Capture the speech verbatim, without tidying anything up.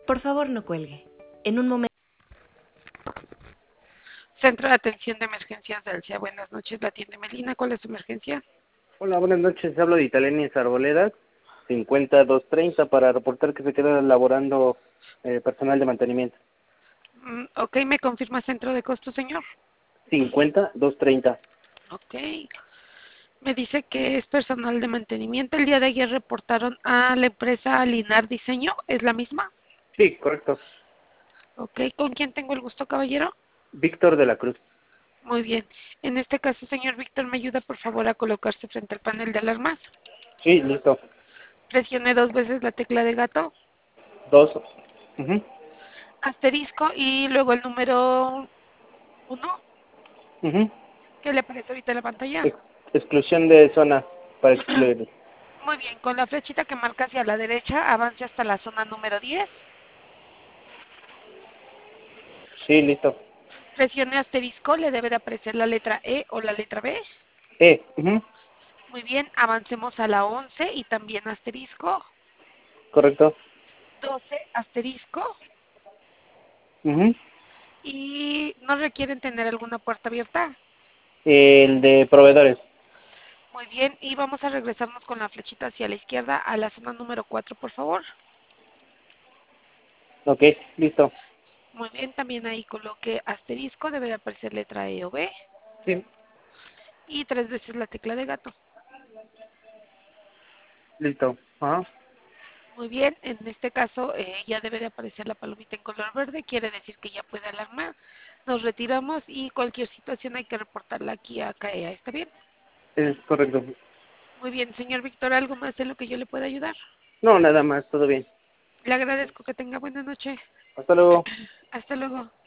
Por favor, no cuelgue. En un momento. Centro de Atención de Emergencias de Alcea. Buenas noches, la atiende Melina. ¿Cuál es su emergencia? Hola, buenas noches. Hablo de Italianis Arboledas, cincuenta dos treinta, para reportar que se queda laborando eh, personal de mantenimiento. Mm, ok, ¿me confirma centro de costo, señor? cincuenta dos treinta. Ok. Me dice que es personal de mantenimiento. El día de ayer reportaron a la empresa Linar Diseño. ¿Es la misma? Sí, correcto. Ok, ¿con quién tengo el gusto, caballero? Víctor de la Cruz. Muy bien. En este caso, señor Víctor, ¿me ayuda por favor a colocarse frente al panel de alarmas? Sí, listo. Presione dos veces la tecla de gato, Dos. Ujú, asterisco y luego el número uno. ujú. ¿Qué le aparece ahorita en la pantalla? Ex- exclusión de zona para excluir. Muy bien, con la flechita que marca hacia la derecha, avance hasta la zona número diez. Sí, listo. Presione asterisco, le debe de aparecer la letra E o la letra B. E. Ujú, Muy bien, avancemos a la once y también asterisco. correcto. doce, asterisco. Ujú. Y no requieren tener alguna puerta abierta. El de proveedores. Muy bien, y vamos a regresarnos con la flechita hacia la izquierda a la zona número cuatro, por favor. Ok, listo. Muy bien, también ahí coloque asterisco, debe de aparecer letra E o B. Sí, Y tres veces la tecla de gato. listo. Ajá. Muy bien, en este caso eh, ya debe de aparecer la palomita en color verde, quiere decir que ya puede alarmar. Nos retiramos y cualquier situación hay que reportarla aquí a C A E A, ¿está bien? Es correcto. Muy bien, señor Víctor, ¿algo más en lo que yo le pueda ayudar? No, nada más, todo bien. Le agradezco, que tenga buena noche. Hasta luego. Hasta luego.